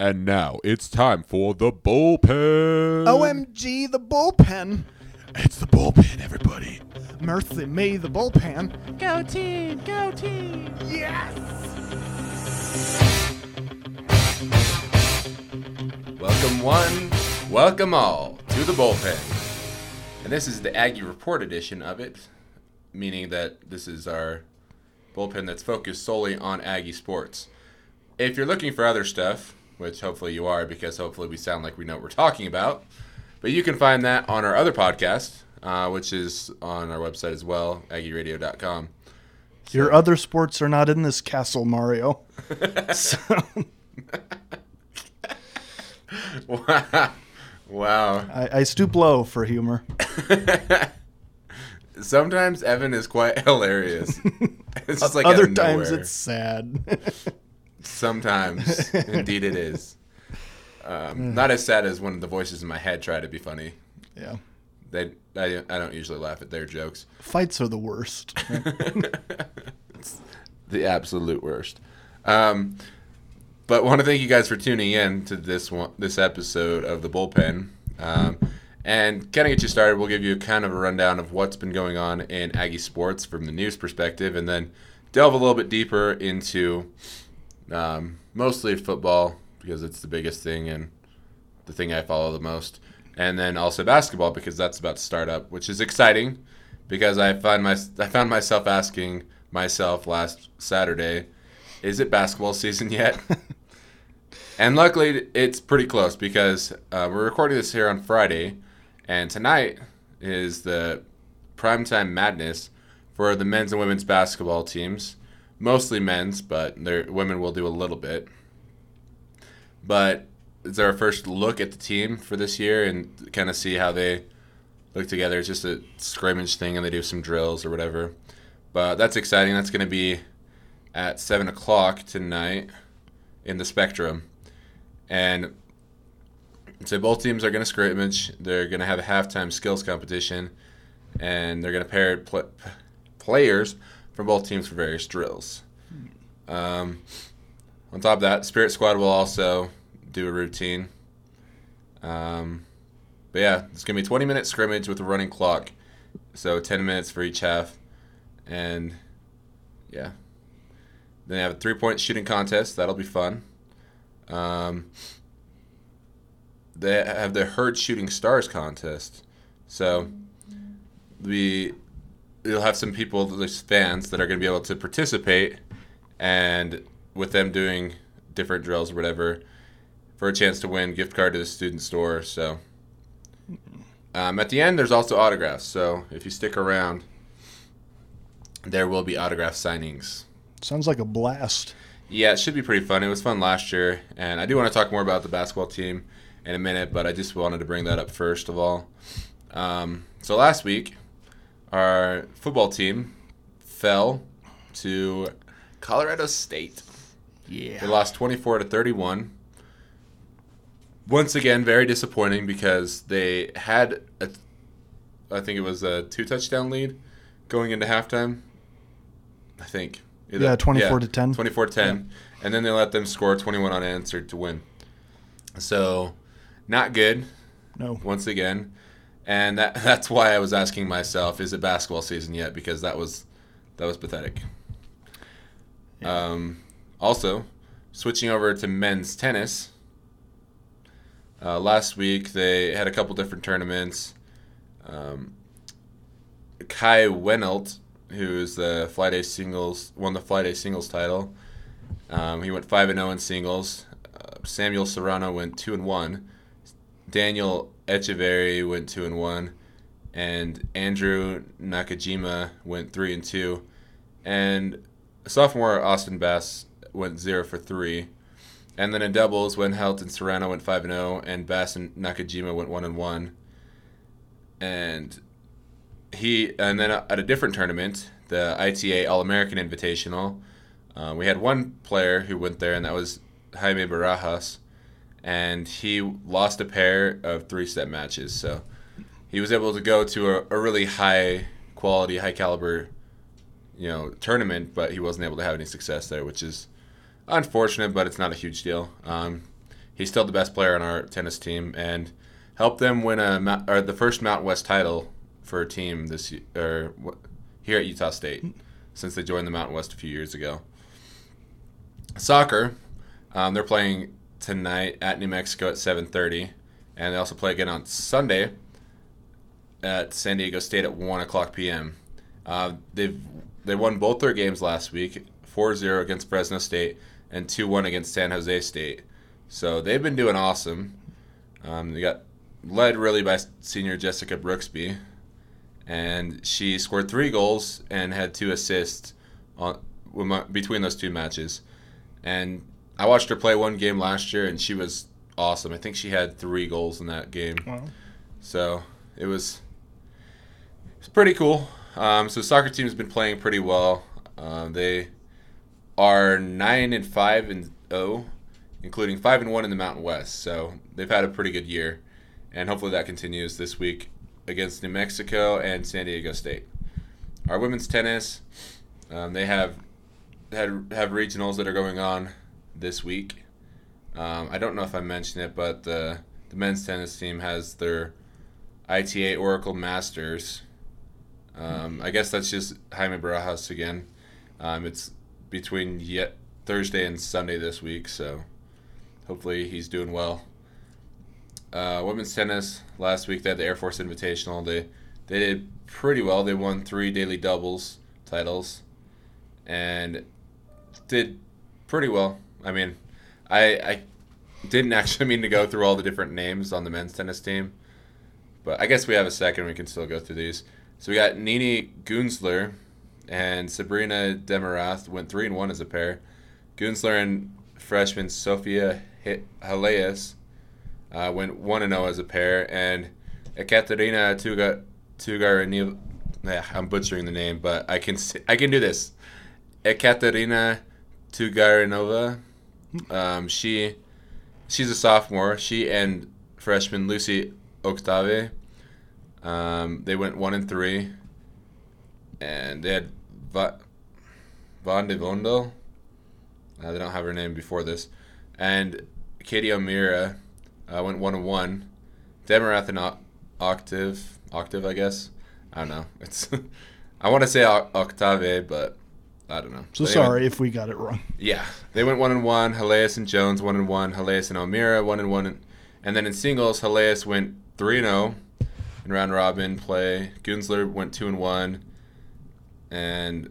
And now it's time for the bullpen. OMG, the bullpen. It's the bullpen, everybody. Mercy me, the bullpen. Go team! Go team! Yes! Welcome one, welcome all to the bullpen. And this is the Aggie Report edition of it, meaning that this is our bullpen that's focused solely on Aggie sports. If you're looking for other stuff, which hopefully you are because hopefully we sound like we know what we're talking about, but you can find that on our other podcast, which is on our website as well, AggieRadio.com. Your other sports are not in this castle, Mario. So, Wow. I stoop low for humor. Sometimes Evan is quite hilarious. It's just like Other out of times nowhere. it's sad. Sometimes, indeed it is. Not as sad as when the voices in my head try to be funny. Yeah. I don't usually laugh at their jokes. Fights are the worst. It's the absolute worst. But want to thank you guys for tuning in to this episode of the bullpen. And kind of get you started, we'll give you kind of a rundown of what's been going on in Aggie sports from the news perspective, and then delve a little bit deeper into mostly football because it's the biggest thing and the thing I follow the most, and then also basketball because that's about to start up, which is exciting because I found myself asking myself last Saturday, is it basketball season yet? And luckily it's pretty close because we're recording this here on Friday, and tonight is the primetime madness for the men's and women's basketball teams. Mostly men's, but women will do a little bit. But it's our first look at the team for this year and kind of see how they look together. It's just a scrimmage thing, and they do some drills or whatever. But that's exciting. That's going to be at 7 o'clock tonight in the Spectrum. And so both teams are going to scrimmage. They're going to have a halftime skills competition, and they're going to pair players from both teams for various drills. On top of that, Spirit Squad will also do a routine. But yeah, it's going to be a 20-minute scrimmage with a running clock. So 10 minutes for each half. And yeah. Then they have a 3-point shooting contest. That'll be fun. They have the Herd Shooting Stars contest. So you'll have some people, there's fans that are going to be able to participate, and with them doing different drills or whatever, for a chance to win gift card to the student store. So at the end, there's also autographs. So if you stick around, there will be autograph signings. Sounds like a blast. Yeah, it should be pretty fun. It was fun last year, and I do want to talk more about the basketball team in a minute, but I just wanted to bring that up first of all. So last week, our football team fell to Colorado State. Yeah. They lost 24-31. Once again, very disappointing because they had I think it was a 2-touchdown lead going into halftime. I think. Yeah, 24-10. 24-10. Yeah. And then they let them score 21 unanswered to win. So, not good. No. Once again. And that's why I was asking myself, is it basketball season yet? Because that was pathetic. Yeah. Also, switching over to men's tennis. Last week they had a couple different tournaments. Kai Wenelt, who is the Fly-Day singles, won the Fly-Day singles title. He went 5-0 in singles. Samuel Serrano went 2-1. Daniel Echeverry went 2-1, and Andrew Nakajima went 3-2, and sophomore Austin Bass went 0-3, and then in doubles, Wenhelt and Serrano went 5-0, and Bass and Nakajima went 1-1, and then at a different tournament, the ITA All-American Invitational, we had one player who went there, and that was Jaime Barajas. And he lost a pair of 3-set matches. So he was able to go to a really high quality, high caliber, tournament, but he wasn't able to have any success there, which is unfortunate, but it's not a huge deal. he's still the best player on our tennis team and helped them win the first Mountain West title for a team here at Utah State since they joined the Mountain West a few years ago. Soccer, they're playing tonight at New Mexico at 7:30, and they also play again on Sunday at San Diego State at 1 o'clock p.m. They won both their games last week, 4-0 against Fresno State and 2-1 against San Jose State. So they've been doing awesome. They got led really by senior Jessica Brooksby, and she scored 3 goals and had 2 assists between those 2 matches. And I watched her play one game last year, and she was awesome. I think she had 3 goals in that game. Wow. So it was pretty cool. So the soccer team has been playing pretty well. They are 9-5-0, including 5-1 in the Mountain West. So they've had a pretty good year, and hopefully that continues this week against New Mexico and San Diego State. Our women's tennis, they have regionals that are going on this week. I don't know if I mentioned it, but the men's tennis team has their ITA Oracle Masters. I guess that's just Jaime Barajas again. It's between Thursday and Sunday this week, so hopefully he's doing well. Women's tennis, last week they had the Air Force Invitational. They did pretty well. They won 3 daily doubles titles and did pretty well. I mean, I didn't actually mean to go through all the different names on the men's tennis team, but I guess we have a second. We can still go through these. So we got Nini Gunzler and Sabrina Demarath went 3-1 as a pair. Gunzler and freshman Sofia Haleas went 1-0 as a pair, and Ekaterina Tugarinova. I'm butchering the name, but I can do this. Ekaterina Tugarinova. She's a sophomore. She and freshman Lucy Octave. They went 1-3, and they had Van de Vondel. They don't have her name before this, and Katie O'Meara went 1-1. Demarath and Octave, I guess. I don't know. It's I want to say Octave, but I don't know. So sorry if we got it wrong. Yeah, they went 1-1. Haleas and Jones 1-1. Haleas and O'Meara 1-1, and then in singles, Haleas went 3-0 in round robin play. Gunzler went 2-1, and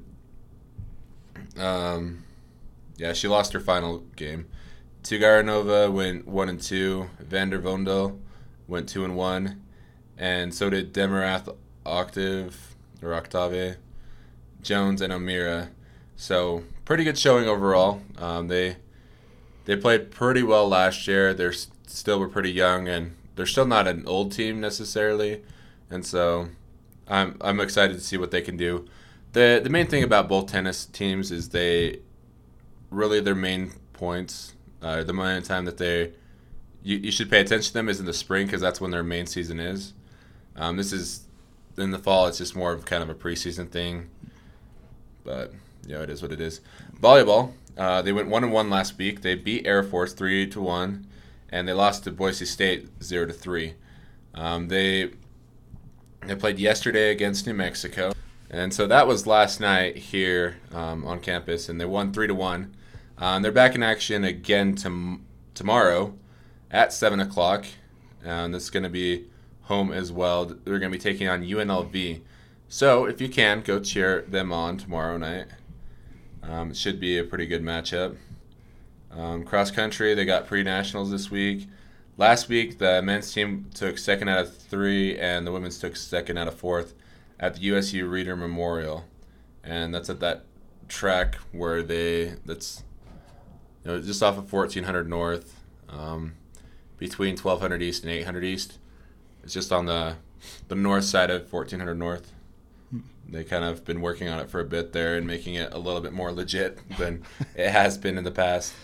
she lost her final game. Tugarinova went 1-2. Vander Vondel went 2-1, and so did Demarath, Octave, Jones, and O'Meara. So pretty good showing overall. They played pretty well last year. They still were pretty young, and they're still not an old team necessarily, and so I'm excited to see what they can do. The main thing about both tennis teams is their main points, the main time that you should pay attention to them is in the spring, because that's when their main season is. This is in the fall. It's just more of kind of a preseason thing, but it is what it is. Volleyball, they went 1-1 last week. They beat Air Force 3-1. And they lost to Boise State 0-3. They played yesterday against New Mexico, and so that was last night here on campus, and they won 3-1. They're back in action again tomorrow at 7 o'clock, and this is going to be home as well. They're going to be taking on UNLV. So if you can, go cheer them on tomorrow night. It should be a pretty good matchup. Cross country, they got pre-nationals this week. Last week, the men's team took 2nd out of 3, and the women's took 2nd out of 4th at the USU Reader Memorial, and that's at that track where that's just off of 1400 North, between 1200 East and 800 East. It's just on the north side of 1400 North. They kind of been working on it for a bit there and making it a little bit more legit than it has been in the past.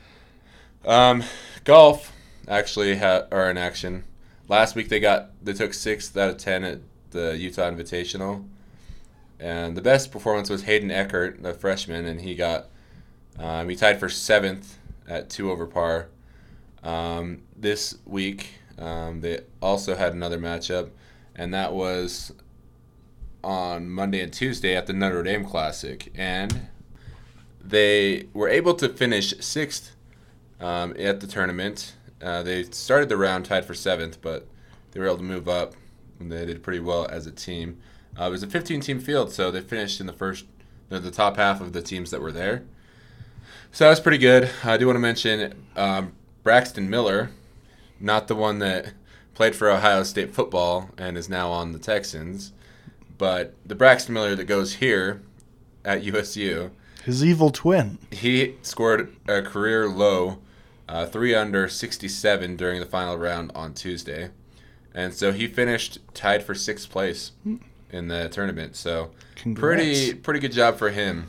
Golf actually are in action. Last week they took 6th out of 10 at the Utah Invitational, and the best performance was Hayden Eckert, the freshman, and he tied for 7th at 2 over par. This week, they also had another matchup, and that was on Monday and Tuesday at the Notre Dame Classic. And they were able to finish 6th at the tournament. They started the round tied for 7th, but they were able to move up, and they did pretty well as a team. It was a 15-team field, so they finished in the top half of the teams that were there. So that was pretty good. I do want to mention Braxton Miller, not the one that played for Ohio State football and is now on the Texans, but the Braxton Miller that goes here at USU. His evil twin. He scored a career low 3 under 67 during the final round on Tuesday. And so he finished tied for 6th place in the tournament. So Congrats. pretty good job for him.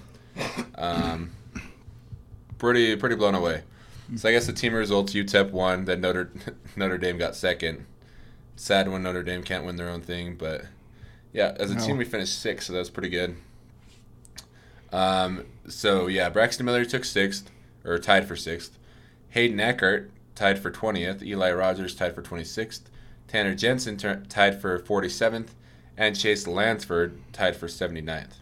Pretty blown away. So I guess the team results: UTEP won, then Notre Dame got 2nd. Sad when Notre Dame can't win their own thing, but yeah, as a team we finished 6th, so that's pretty good. So yeah, Braxton Miller took 6th, or tied for 6th. Hayden Eckert tied for 20th. Eli Rogers tied for 26th. Tanner Jensen tied for 47th, and Chase Lansford tied for 79th.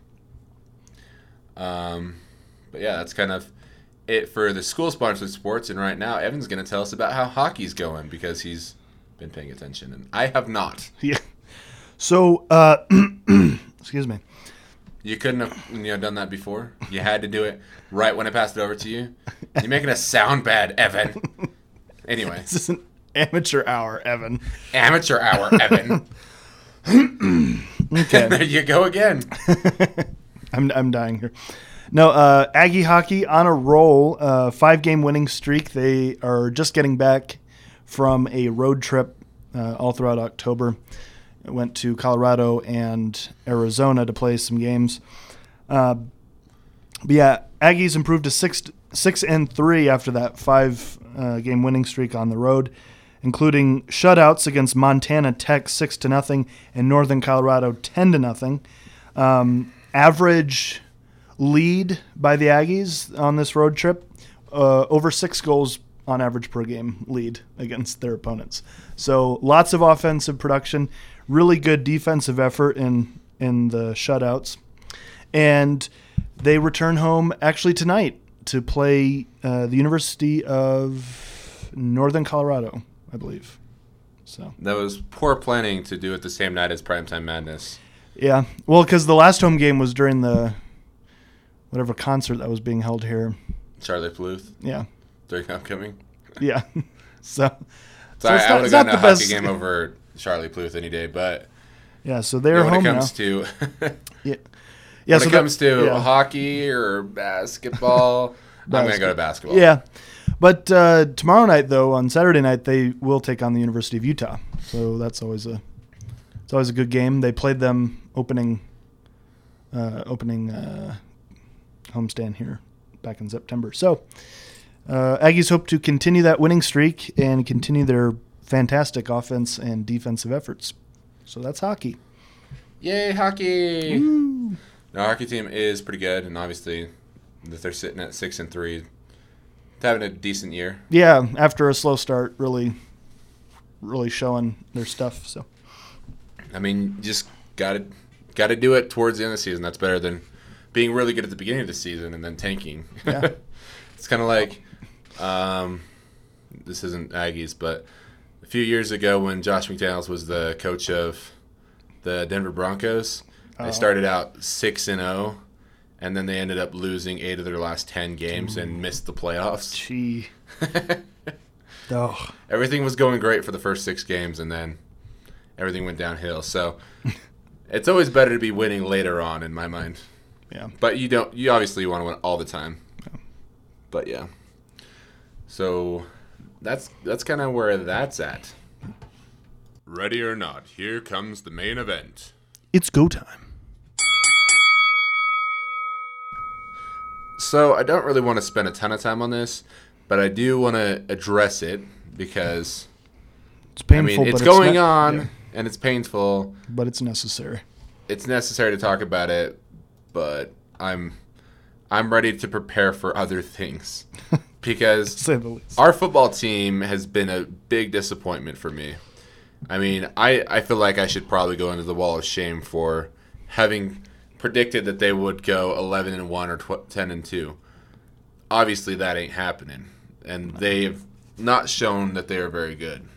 But yeah, that's kind of it for the school-sponsored sports. And right now, Evan's going to tell us about how hockey's going because he's been paying attention, and I have not. Yeah. So, excuse me. You couldn't have done that before. You had to do it right when I passed it over to you. You're making us sound bad, Evan. Anyway. This is an amateur hour, Evan. Amateur hour, Evan. Okay. There you go again. I'm dying here. No, Aggie hockey on a roll. 5-game winning streak. They are just getting back from a road trip all throughout October. Went to Colorado and Arizona to play some games. But yeah, Aggies improved to 6-3 after that 5-game winning streak on the road, including shutouts against Montana Tech 6-0 and Northern Colorado 10-0. Average lead by the Aggies on this road trip, over 6 goals on average per game lead against their opponents. So lots of offensive production, really good defensive effort in the shutouts. And they return home actually tonight to play the University of Northern Colorado, I believe. So That was poor planning to do it the same night as Primetime Madness. yeah, well, because the last home game was during the whatever concert that was being held here. Charlie Pluth Yeah, during homecoming. yeah. So I would it's have gotten not a the hockey best game over Charlie Pluth any day, but yeah. So they're when home it comes now. to Yeah. when so it comes to yeah. hockey or basketball, I'm going to go to basketball. Yeah. But tomorrow night, though, on Saturday night, they will take on the University of Utah. So that's always a good game. They played them opening homestand here back in September. So Aggies hope to continue that winning streak and continue their fantastic offense and defensive efforts. So that's hockey. Yay, hockey! Woo. The hockey team is pretty good, and obviously that they're sitting at 6-3, having a decent year. Yeah, after a slow start, really showing their stuff. So I mean, just gotta do it towards the end of the season. That's better than being really good at the beginning of the season and then tanking. Yeah. It's kind of like, this isn't Aggies, but a few years ago when Josh McDaniels was the coach of the Denver Broncos, they started out 6-0, and then they ended up losing 8 of their last 10 games and missed the playoffs. gee. Oh. Everything was going great for the first 6 games, and then everything went downhill. So it's always better to be winning later on, in my mind. Yeah. But you obviously want to win all the time. Yeah. But yeah. So that's kind of where that's at. Ready or not, here comes the main event. It's go time. So I don't really want to spend a ton of time on this, but I do want to address it because It's painful, it's but going it's on and it's painful. but it's necessary. It's necessary to talk about it, but I'm ready to prepare for other things because say the least. our football team has been a big disappointment for me. I mean, I feel like I should probably go into the wall of shame for having predicted that they would go 11-1 or 10-2. Obviously, that ain't happening, and they've not shown that they are very good.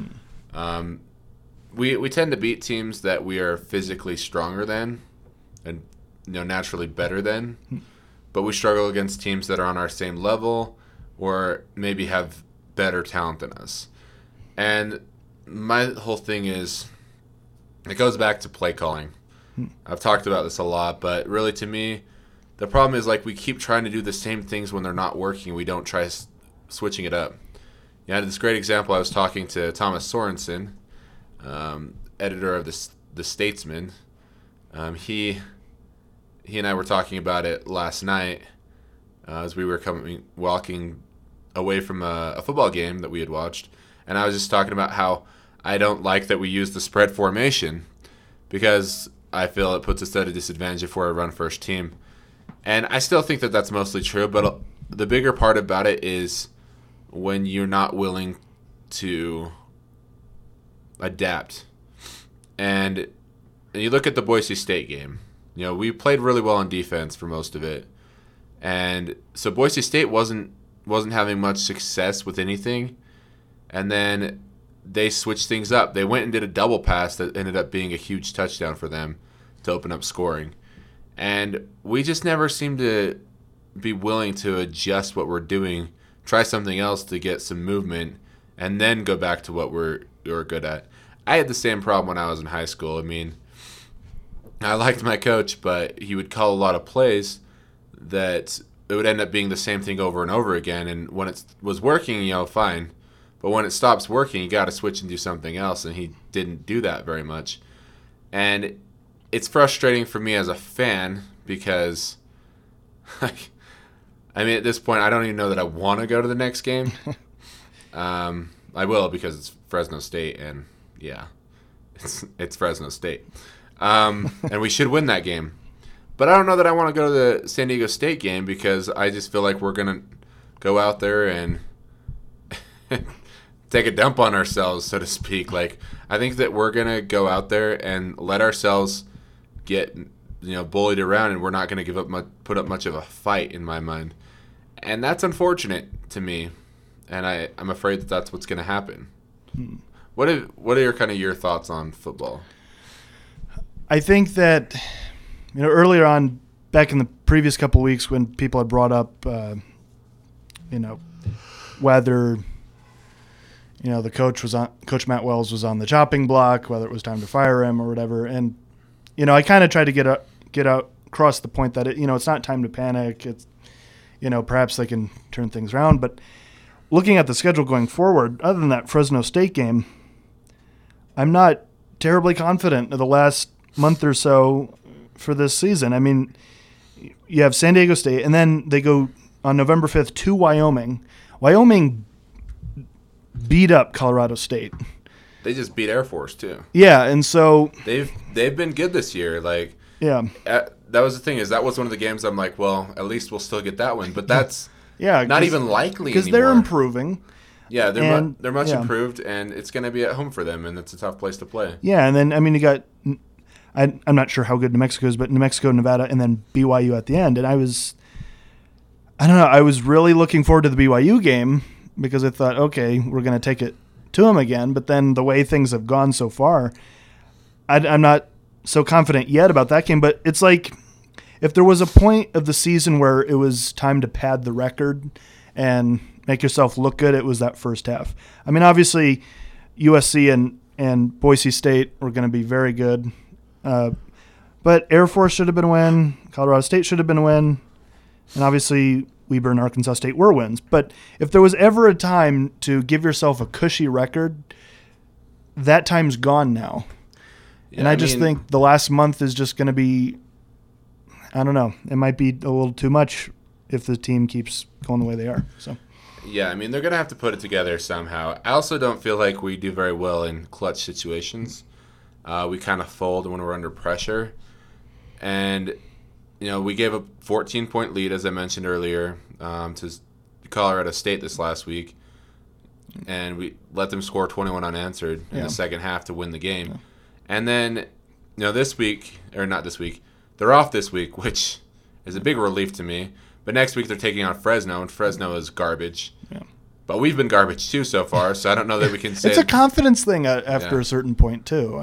We tend to beat teams that we are physically stronger than, and naturally better than, but we struggle against teams that are on our same level or maybe have better talent than us. And my whole thing is, it goes back to play calling. I've talked about this a lot, but really to me, the problem is like we keep trying to do the same things when they're not working. We don't try switching it up. I had this great example. I was talking to Thomas Sorensen, editor of the Statesman. He and I were talking about it last night as we were walking away from a football game that we had watched, and I was just talking about how I don't like that we use the spread formation because I feel it puts us at a disadvantage if we're a run-first team. And I still think that that's mostly true, but the bigger part about it is when you're not willing to adapt. And you look at the Boise State game. We played really well on defense for most of it. And so Boise State wasn't having much success with anything. And then they switched things up. They went and did a double pass that ended up being a huge touchdown for them to open up scoring. And we just never seem to be willing to adjust what we're doing, try something else to get some movement, and then go back to what we're good at. I had the same problem when I was in high school. I mean, I liked my coach, but he would call a lot of plays that it would end up being the same thing over and over again. And when it was working, fine. But when it stops working, you got to switch and do something else. And he didn't do that very much. And it's frustrating for me as a fan because, I mean, at this point, I don't even know that I want to go to the next game. I will because it's Fresno State, and yeah, it's Fresno State. And we should win that game. But I don't know that I want to go to the San Diego State game because I just feel like we're going to go out there and take a dump on ourselves, so to speak. Like, I think that we're going to go out there and let ourselves get bullied around, and we're not going to put up much of a fight in my mind. And that's unfortunate to me, and I'm afraid that that's what's going to happen. What are your thoughts on football? I think that earlier on, back in the previous couple of weeks, when people had brought up, whether the Coach Matt Wells was on the chopping block, whether it was time to fire him or whatever, and I kind of tried to get out across the point that it's not time to panic. It's perhaps they can turn things around, but looking at the schedule going forward, other than that Fresno State game, I'm not terribly confident of the last month or so for this season. I mean, you have San Diego State, and then they go on November 5th to Wyoming. Wyoming beat up Colorado State. They just beat Air Force too. Yeah, and so they've been good this year. Like, yeah, that was the thing, is that was one of the games I'm like, well, at least we'll still get that one. But that's not even likely anymore. Because they're improving. Yeah, they're much improved, and it's going to be at home for them, and it's a tough place to play. Yeah, and then you got. I'm not sure how good New Mexico is, but New Mexico, Nevada, and then BYU at the end. And I don't know, I was really looking forward to the BYU game because I thought, okay, we're going to take it to them again. But then the way things have gone so far, I'm not so confident yet about that game. But it's like if there was a point of the season where it was time to pad the record and make yourself look good, it was that first half. I mean, obviously, USC and Boise State were going to be very good. But Air Force should have been a win. Colorado State should have been a win. And obviously, Weber and Arkansas State were wins. But if there was ever a time to give yourself a cushy record, that time's gone now. Yeah, and I just think the last month is just going to be, I don't know, it might be a little too much if the team keeps going the way they are. So. Yeah, I mean, they're going to have to put it together somehow. I also don't feel like we do very well in clutch situations. We kind of fold when we're under pressure. And, we gave a 14-point lead, as I mentioned earlier, to Colorado State this last week, and we let them score 21 unanswered in the second half to win the game. Yeah. And then, this week, or not this week, they're off this week, which is a big relief to me. But next week they're taking on Fresno, and Fresno is garbage. Yeah. But we've been garbage too so far, so I don't know that we can say. It's a confidence thing after a certain point too.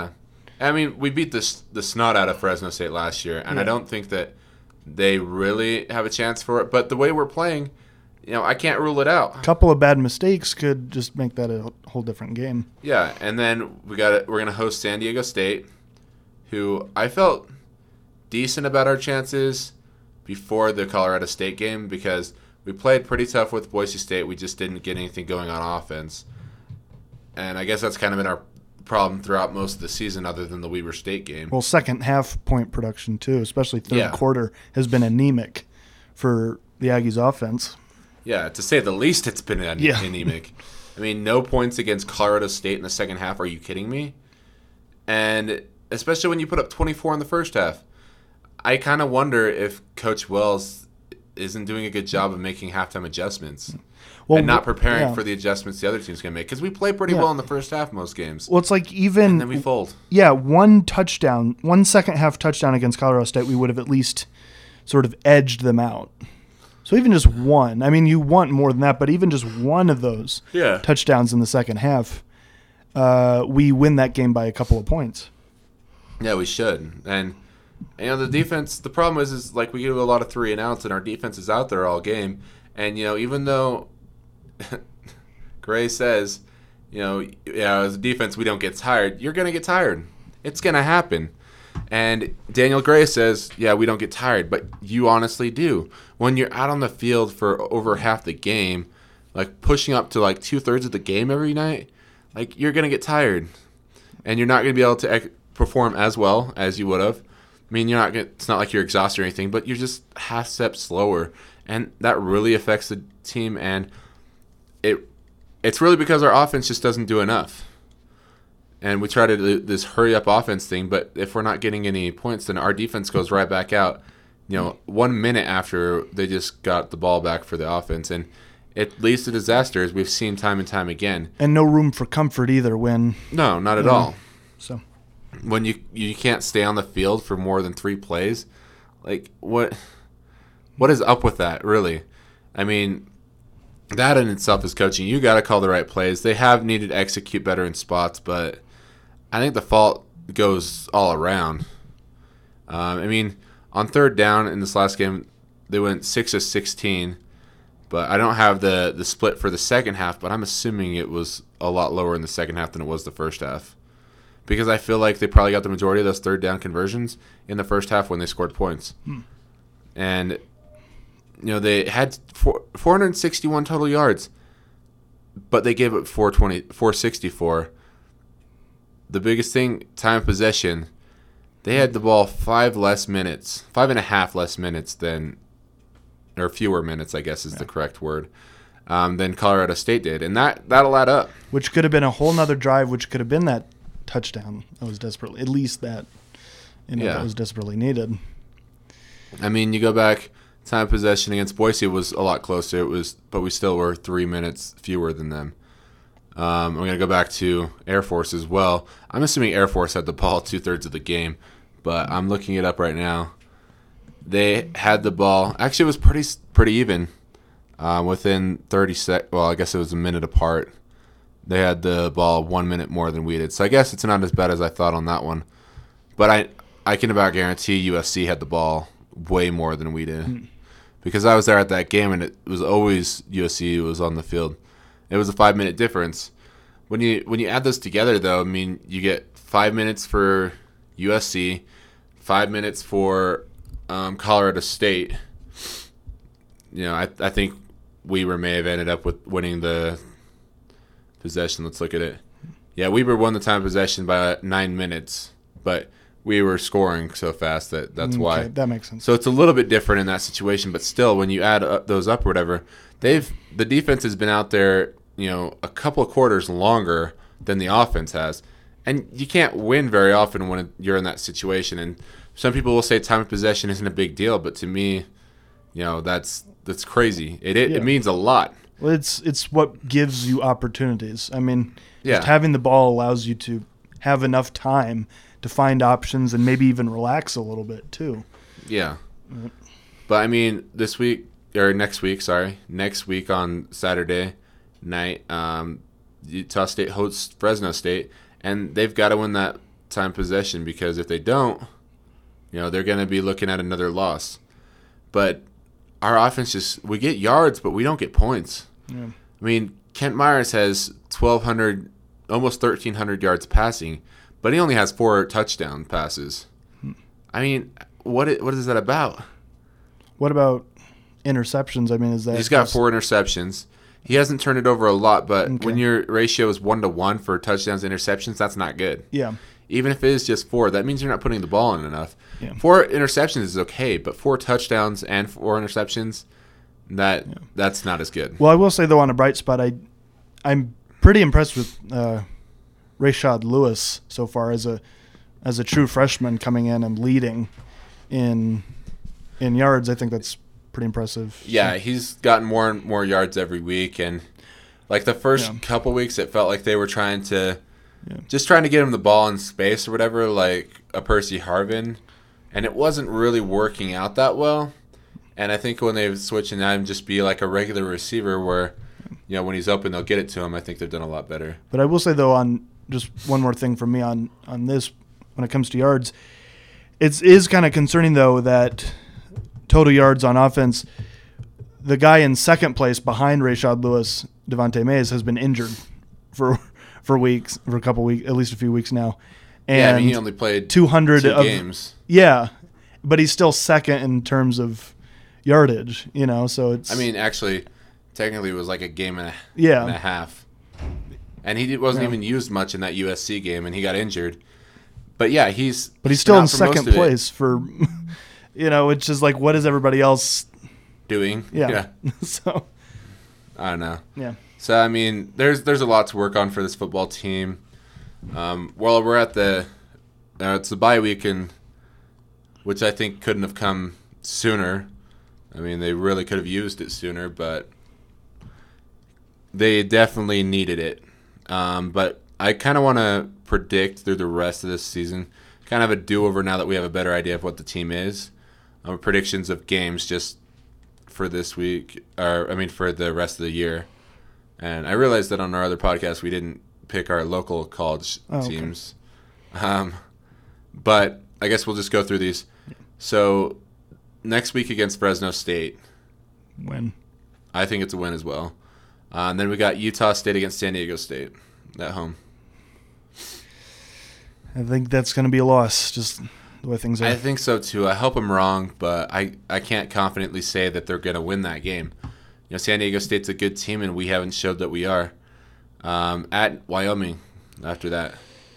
We beat the snot out of Fresno State last year, and I don't think that they really have a chance for it. But the way we're playing, I can't rule it out. A couple of bad mistakes could just make that a whole different game. Yeah, and then we're going to host San Diego State, who I felt decent about our chances before the Colorado State game because we played pretty tough with Boise State. We just didn't get anything going on offense. And I guess that's kind of been our problem throughout most of the season other than the Weber State game. Well, second half point production too, especially third quarter, has been anemic for the Aggies offense. Yeah, to say the least, it's been anemic. I mean, no points against Colorado State in the second half. Are you kidding me? And especially when you put up 24 in the first half. I kind of wonder if Coach Wells isn't doing a good job of making halftime adjustments and not preparing for the adjustments the other team's going to make. Because we play pretty well in the first half most games. Well, it's like even... And then we fold. Yeah, one second half touchdown against Colorado State, we would have at least sort of edged them out. So even just one. I mean, you want more than that, but even just one of those touchdowns in the second half, we win that game by a couple of points. Yeah, we should. And... the defense, the problem is like we do a lot of 3 and outs, and our defense is out there all game. And, even though Gray says, as a defense we don't get tired, you're going to get tired. It's going to happen. And Daniel Gray says, we don't get tired, but you honestly do. When you're out on the field for over half the game, like pushing up to like 2/3 of the game every night, like you're going to get tired. And you're not going to be able to perform as well as you would have. I mean, it's not like you're exhausted or anything, but you're just half step slower, and that really affects the team. And it's really because our offense just doesn't do enough. And we try to do this hurry up offense thing, but if we're not getting any points, then our defense goes right back out. 1 minute after they just got the ball back for the offense, and it leads to disaster, as we've seen time and time again. And no room for comfort either when. No, not at all. So. When you can't stay on the field for more than 3 plays, like what is up with that, really? I mean, that in itself is coaching. You got to call the right plays. They have needed to execute better in spots, but I think the fault goes all around. I mean, on third down in this last game, they went 6 of 16, but I don't have the split for the second half, but I'm assuming it was a lot lower in the second half than it was the first half. Because I feel like they probably got the majority of those third down conversions in the first half when they scored points. And, they had 461 total yards, but they gave up 464. The biggest thing, time of possession, they had the ball 5 and a half less minutes than, or fewer minutes, I guess is the correct word, than Colorado State did. And that'll add up. Which could have been a whole nother drive, which could have been that touchdown that was desperately, at least that was desperately needed. I mean, you go back, time of possession against Boise was a lot closer. But we still were 3 minutes fewer than them. I'm going to go back to Air Force as well. I'm assuming Air Force had the ball 2/3 of the game, but I'm looking it up right now. They had the ball. Actually, it was pretty even. Within 30 seconds. Well, I guess it was a minute apart. They had the ball 1 minute more than we did. So I guess it's not as bad as I thought on that one. But I can about guarantee USC had the ball way more than we did. Because I was there at that game, and it was always USC was on the field. It was a 5-minute difference. When you add those together, though, I mean, you get 5 minutes for USC, 5 minutes for Colorado State. I think Weber may have ended up with winning the possession. Let's look at it. Yeah, Weber won the time of possession by 9 minutes, but we were scoring so fast that's why. That makes sense. So it's a little bit different in that situation, but still, when you add those up or whatever, the defense has been out there, a couple of quarters longer than the offense has, and you can't win very often when you're in that situation. And some people will say time of possession isn't a big deal, but to me, that's crazy. It Yeah. means a lot. Well, it's what gives you opportunities. I mean, Yeah. just having the ball allows you to have enough time to find options and maybe even relax a little bit too. Yeah. But I mean, next week on Saturday night, Utah State hosts Fresno State, and they've got to win that time possession, because if they don't, they're going to be looking at another loss. But our offense we get yards, but we don't get points. Yeah. I mean, Kent Myers has 1,200, almost 1,300 yards passing, but he only has 4 touchdown passes. I mean, what is that about? What about interceptions? I mean, is that He's got 4 interceptions. He hasn't turned it over a lot, but Okay. when your ratio is 1-to-1 for touchdowns and interceptions, that's not good. Yeah. Even if it is just 4, that means you're not putting the ball in enough. Yeah. 4 interceptions is okay, but 4 touchdowns and 4 interceptions, that's not as good. Well, I will say though, on a bright spot, I'm pretty impressed with Rashad Lewis so far as a true freshman coming in and leading in yards. I think that's pretty impressive. Yeah, he's gotten more and more yards every week, and like the first couple weeks, it felt like they were trying to get him the ball in space or whatever, like a Percy Harvin, and it wasn't really working out that well. And I think when they've switched and him just be like a regular receiver, where when he's open they'll get it to him, I think they've done a lot better. But I will say though, on just one more thing from me on this, when it comes to yards, it is kind of concerning though that total yards on offense, the guy in second place behind Rashad Lewis, Devontae Mays, has been injured for a couple weeks, at least a few weeks now. And I mean, he only played 200 2 of games. Yeah, but he's still second in terms of yardage, so it's... I mean, actually, technically it was like a game and a half. And he wasn't even used much in that USC game, and he got injured. But yeah, he's still out in for second most of it. place for, it's just like, what is everybody else Doing? Yeah. So, I don't know. yeah. So, I mean, there's a lot to work on for this football team. Well, we're at it's the bye week, which I think couldn't have come sooner. I mean, they really could have used it sooner, but they definitely needed it. But I kind of want to predict through the rest of this season, kind of a do-over now that we have a better idea of what the team is. Predictions of games just for this week, for the rest of the year. And I realized that on our other podcast we didn't pick our local college teams. But I guess we'll just go through these. So next week against Fresno State. Win. I think it's a win as well. And then we got Utah State against San Diego State at home. I think that's going to be a loss, just the way things are. I think so too. I hope I'm wrong, but I can't confidently say that they're going to win that game. San Diego State's a good team, and we haven't showed that we are. At Wyoming after that.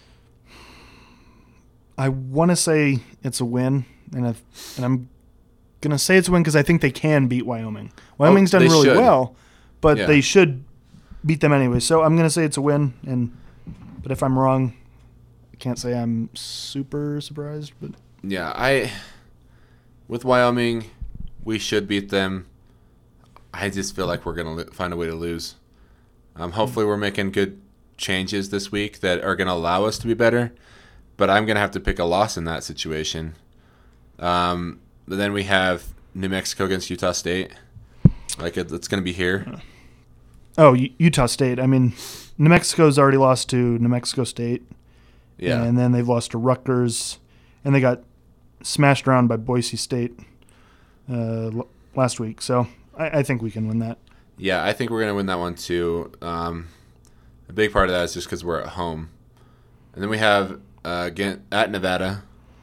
I want to say it's a win, and I'm going to say it's a win because I think they can beat Wyoming. Wyoming's done really well, but they should beat them anyway. So I'm going to say it's a win, but if I'm wrong, I can't say I'm super surprised. But yeah, with Wyoming, we should beat them. I just feel like we're going to find a way to lose. Hopefully we're making good changes this week that are going to allow us to be better, but I'm going to have to pick a loss in that situation. But then we have New Mexico against Utah State. Like, it's going to be here. Oh, Utah State. I mean, New Mexico's already lost to New Mexico State. Yeah. And then they've lost to Rutgers, and they got smashed around by Boise State last week. So I think we can win that. Yeah, I think we're going to win that one too. A big part of that is just because we're at home. And then we have, again, at Nevada.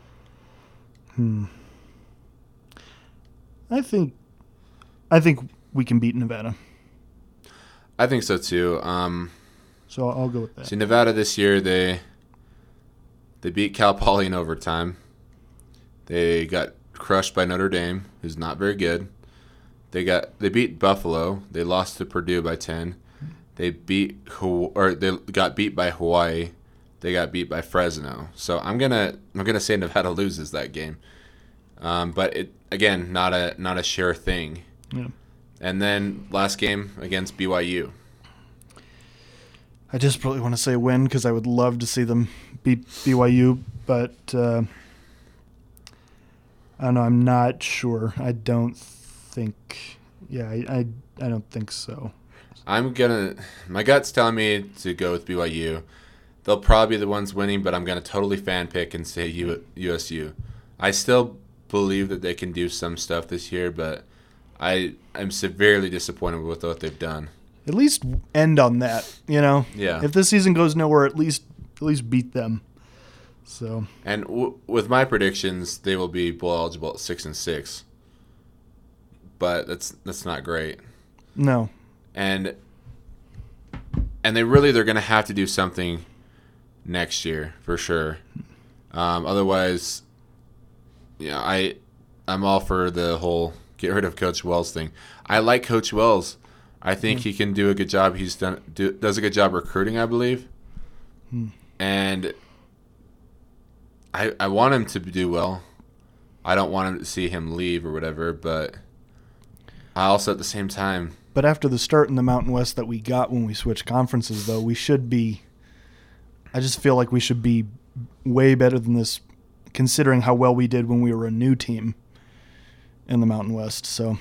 I think we can beat Nevada. I think so too. So I'll go with that. See, Nevada this year, they beat Cal Poly in overtime. They got crushed by Notre Dame, who's not very good. They beat Buffalo. They lost to Purdue by 10. They got beat by Hawaii. They got beat by Fresno. So I'm gonna say Nevada loses that game. But it again, not a sure thing. Yeah. And then last game against BYU. I just really want to say win because I would love to see them beat BYU, but I don't know. I'm not sure. I don't think. Yeah, I don't think so. My gut's telling me to go with BYU. They'll probably be the ones winning, but I'm gonna totally fan pick and say USU. I still believe that they can do some stuff this year, but I'm severely disappointed with what they've done. At least end on that, Yeah. If this season goes nowhere, at least beat them. So. And with my predictions, they will be bowl eligible at 6-6. But that's not great. No. And they're going to have to do something next year for sure. Otherwise, I'm all for the whole get rid of Coach Wells thing. I like Coach Wells. I think he can do a good job. He's does a good job recruiting, I believe. And I want him to do well. I don't want him to see him leave or whatever, but I also at the same time. But after the start in the Mountain West that we got when we switched conferences, though, we should be. I just feel like we should be way better than this, considering how well we did when we were a new team in the Mountain West. So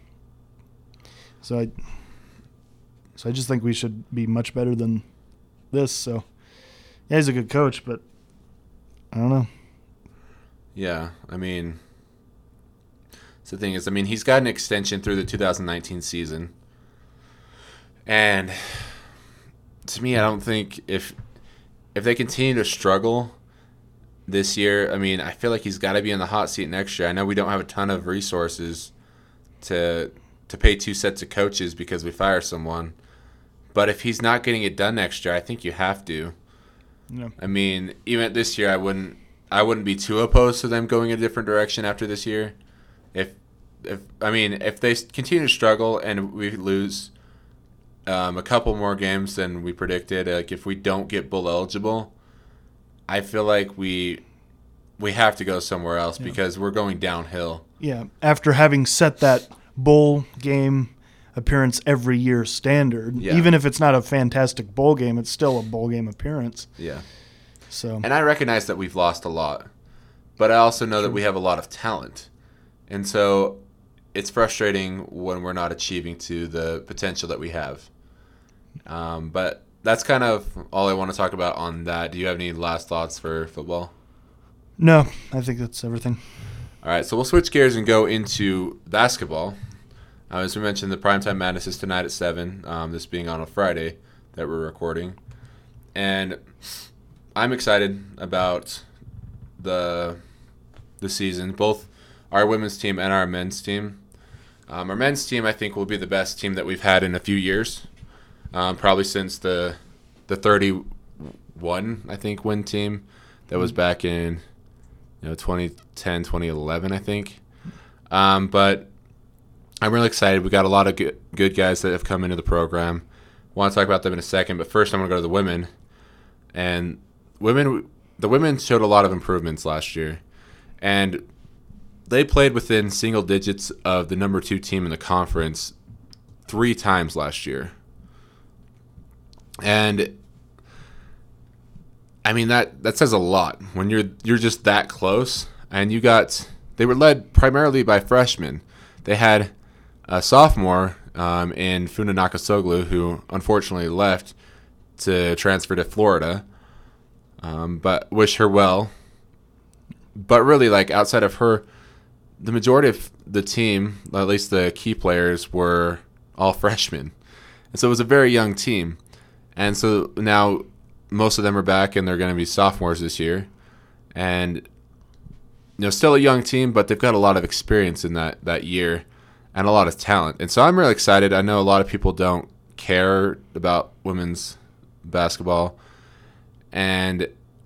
I just think we should be much better than this. So, yeah, he's a good coach, but I don't know. Yeah, I mean, so the thing is, he's got an extension through the 2019 season. And to me, I don't think if they continue to struggle this year, I feel like he's got to be in the hot seat next year. I know we don't have a ton of resources to pay 2 sets of coaches because we fire someone. But if he's not getting it done next year, I think you have to. Yeah. Even this year, I wouldn't be too opposed to them going a different direction after this year. If they continue to struggle and we lose a couple more games than we predicted, like if we don't get bowl eligible, I feel like we have to go somewhere else because we're going downhill. Yeah, after having set that bowl game appearance every year standard, even if it's not a fantastic bowl game, it's still a bowl game appearance. Yeah. So. And I recognize that we've lost a lot, but I also know that we have a lot of talent. And so it's frustrating when we're not achieving to the potential that we have. But that's kind of all I want to talk about on that. Do you have any last thoughts for football? No, I think that's everything. All right, so we'll switch gears and go into basketball. As we mentioned, the Primetime Madness is tonight at 7, this being on a Friday that we're recording. And I'm excited about the season, both our women's team and our men's team. Our men's team, I think, will be the best team that we've had in a few years, probably since the 31, I think, win team that was back in 2010, 2011, I think. But I'm really excited. We got a lot of good guys that have come into the program. I want to talk about them in a second, but first I'm going to go to the women. And the women showed a lot of improvements last year. And they played within single digits of the number 2 team in the conference 3 times last year. And that says a lot when you're just that close. And they were led primarily by freshmen. They had a sophomore in Funa Nakasoglu, who unfortunately left to transfer to Florida. But wish her well. But really, outside of her, the majority of the team, at least the key players, were all freshmen. And so it was a very young team. And so now most of them are back and they're going to be sophomores this year. And still a young team, but they've got a lot of experience in that year and a lot of talent. And so I'm really excited. I know a lot of people don't care about women's basketball. And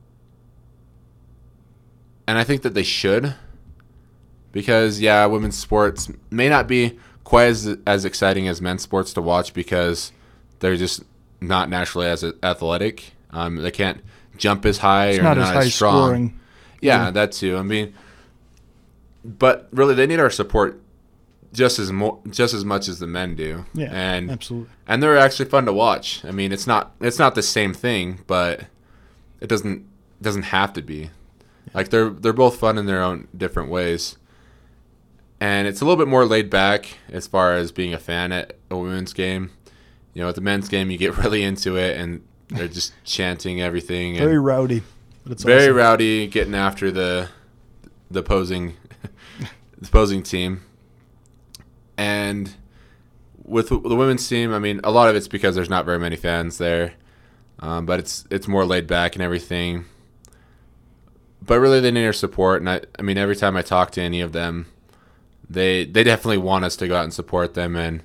I think that they should, because, women's sports may not be quite as exciting as men's sports to watch because they're just not naturally as athletic. They can't jump as high, it's or not not as high as strong. Scoring. Yeah, that too. but really they need our support just as much as the men do. Yeah, and absolutely. And they're actually fun to watch. I mean, it's not the same thing, but it doesn't have to be. Like they're both fun in their own different ways. And it's a little bit more laid back as far as being a fan at a women's game. You know, at the men's game you get really into it and they're just chanting everything. Very rowdy. But it's very awesome. rowdy, getting after the opposing team. And with the women's team, I mean, a lot of it's because there's not very many fans there, but it's more laid back and everything. But really, they need our support, and I mean, every time I talk to any of them, they definitely want us to go out and support them, and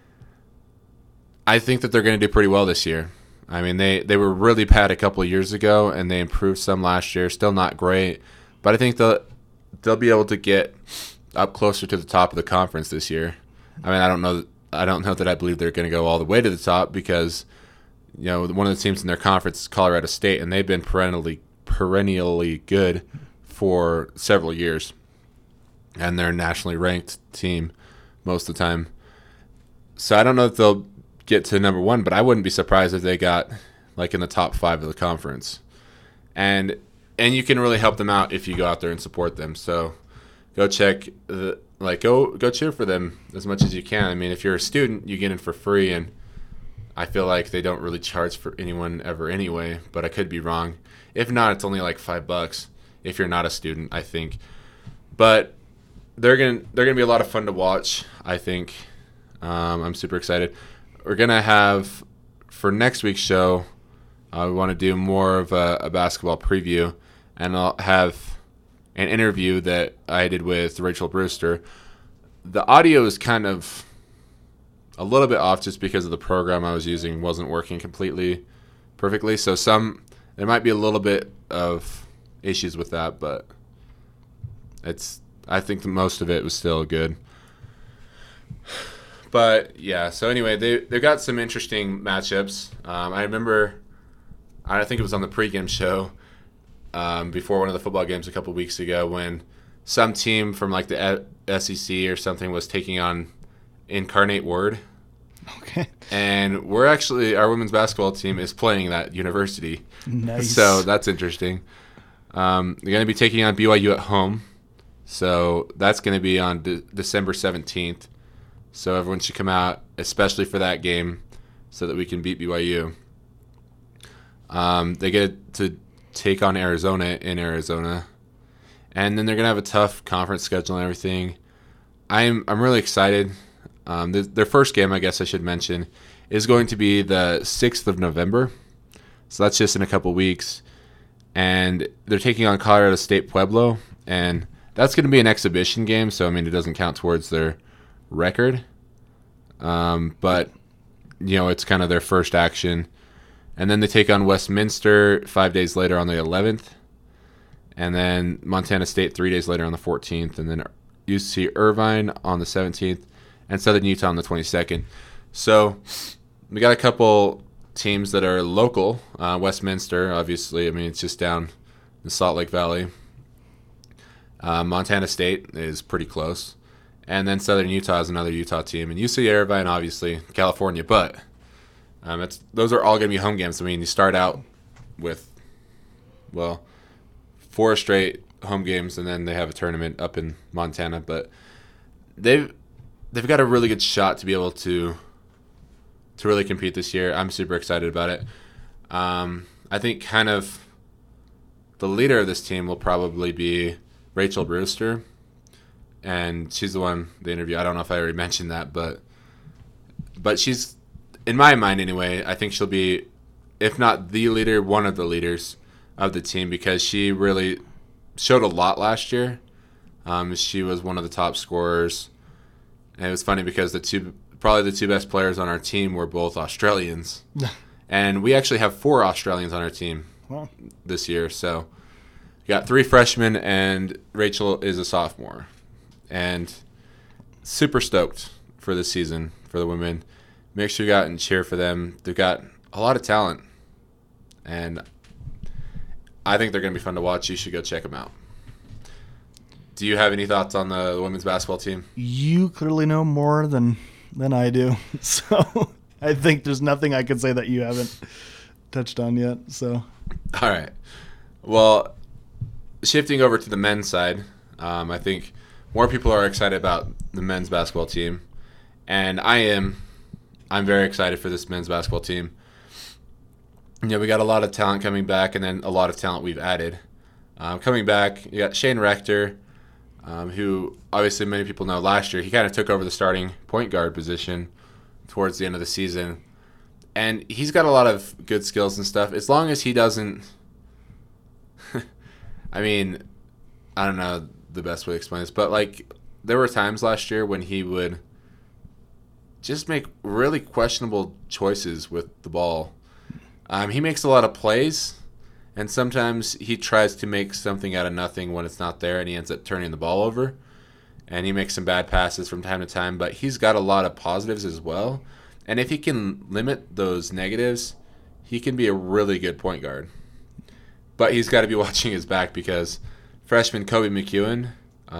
I think that they're going to do pretty well this year. I mean, they were really bad a couple of years ago, and they improved some last year. Still not great, but I think they'll be able to get up closer to the top of the conference this year. I mean, I don't know that I believe they're going to go all the way to the top because, you know, one of the teams in their conference is Colorado State, and they've been perennially good for several years, and they're a nationally ranked team most of the time. So I don't know if they'll get to number one, but I wouldn't be surprised if they got like in the top 5 of the conference. And you can really help them out if you go out there and support them. So go check go cheer for them as much as you can. I mean, if you're a student, you get in for free, and I feel like they don't really charge for anyone ever anyway, but I could be wrong. If not, it's only like $5 if you're not a student, I think. But they're gonna be a lot of fun to watch, I think. I'm super excited. We're gonna have, for next week's show, we want to do more of a basketball preview, and I'll have an interview that I did with Rachel Brewster. The audio is kind of a little bit off just because of the program I was using wasn't working completely perfectly. So there might be a little bit of issues with that, but I think most of it was still good. But yeah, so anyway, they've got some interesting matchups. I remember, I think it was on the pregame show before one of the football games a couple weeks ago when some team from like the SEC or something was taking on Incarnate Word. Okay. And our women's basketball team is playing that university. Nice. So that's interesting. They're going to be taking on BYU at home. So that's going to be on December 17th. So everyone should come out, especially for that game, so that we can beat BYU. They get to take on Arizona in Arizona. And then they're going to have a tough conference schedule and everything. I'm really excited. Their first game, I guess I should mention, is going to be the 6th of November. So that's just in a couple weeks. And they're taking on Colorado State Pueblo. And that's going to be an exhibition game, so, I mean, it doesn't count towards their record. But, you know, it's kind of their first action. And then they take on Westminster 5 days later on the 11th. And then Montana State 3 days later on the 14th. And then UC Irvine on the 17th. And Southern Utah on the 22nd. So we got a couple teams that are local. Westminster, obviously. I mean, it's just down the Salt Lake Valley. Montana State is pretty close. And then Southern Utah is another Utah team. And UC Irvine, obviously, California. But those are all going to be home games. I mean, you start out with, 4 straight home games, and then they have a tournament up in Montana. But they've got a really good shot to be able to really compete this year. I'm super excited about it. I think kind of the leader of this team will probably be Rachel Brewster, and she's the one they interview. I don't know if I already mentioned that, but she's, in my mind anyway, I think she'll be, if not the leader, one of the leaders of the team, because she really showed a lot last year. She was one of the top scorers. And it was funny because probably the two best players on our team were both Australians. And we actually have 4 Australians on our team this year. So we got 3 freshmen, and Rachel is a sophomore. And super stoked for this season for the women. Make sure you go out and cheer for them. They've got a lot of talent. And I think they're going to be fun to watch. You should go check them out. Do you have any thoughts on the women's basketball team? You clearly know more than I do, so I think there's nothing I could say that you haven't touched on yet. So, all right. Well, shifting over to the men's side, I think more people are excited about the men's basketball team, and I'm very excited for this men's basketball team. We got a lot of talent coming back, and then a lot of talent we've added. Coming back, you got Shane Rector, who obviously many people know last year. He kind of took over the starting point guard position towards the end of the season. And he's got a lot of good skills and stuff. As long as he doesn't... I mean, I don't know the best way to explain this, but like there were times last year when he would just make really questionable choices with the ball. He makes a lot of plays, and sometimes he tries to make something out of nothing when it's not there, and he ends up turning the ball over. And he makes some bad passes from time to time, but he's got a lot of positives as well. And if he can limit those negatives, he can be a really good point guard. But he's got to be watching his back because freshman Kobe McEwen,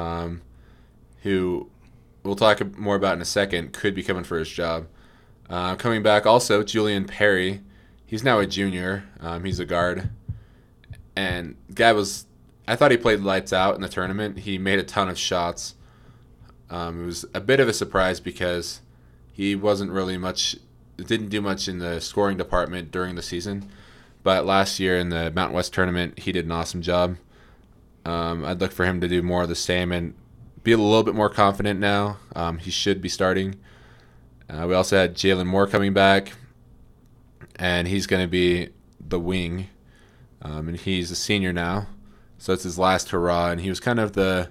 who we'll talk more about in a second, could be coming for his job. Coming back also, Julian Perry. He's now a junior. He's a guard. And I thought he played lights out in the tournament. He made a ton of shots. It was a bit of a surprise because he didn't do much in the scoring department during the season. But last year in the Mountain West tournament, he did an awesome job. I'd look for him to do more of the same and be a little bit more confident now. He should be starting. We also had Jalen Moore coming back, and he's going to be the wing. And he's a senior now, so it's his last hurrah. And he was kind of the